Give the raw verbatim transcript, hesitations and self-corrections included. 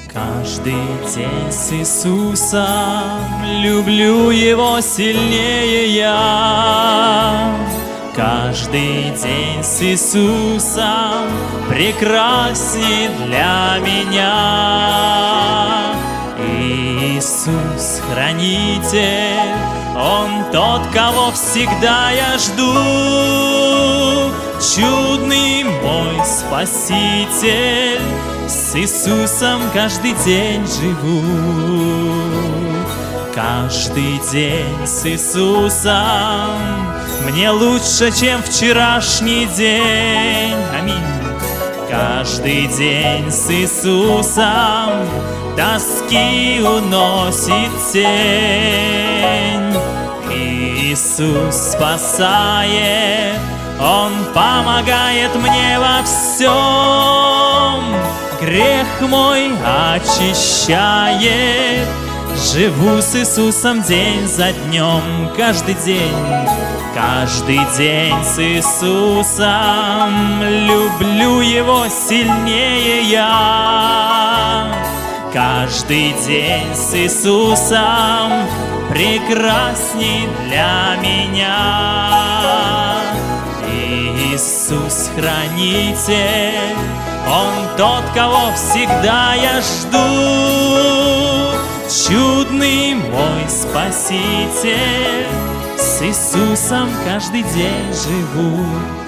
Каждый день с Иисусом люблю Его сильнее я. Каждый день с Иисусом прекрасней для меня. Иисус хранитель, Он тот, кого всегда я жду. Чудный мой Спаситель, с Иисусом каждый день живу. Каждый день с Иисусом мне лучше, чем вчерашний день. Аминь. Каждый день с Иисусом тоски уносит тень. Иисус спасает, Он помогает мне во всем. Грех мой очищает, живу с Иисусом день за днем. Каждый день, каждый день с Иисусом люблю Его сильнее я. Каждый день с Иисусом прекрасней для меня. Иисус хранитель, Он тот, кого всегда я жду. Чудный мой Спаситель, с Иисусом каждый день живу.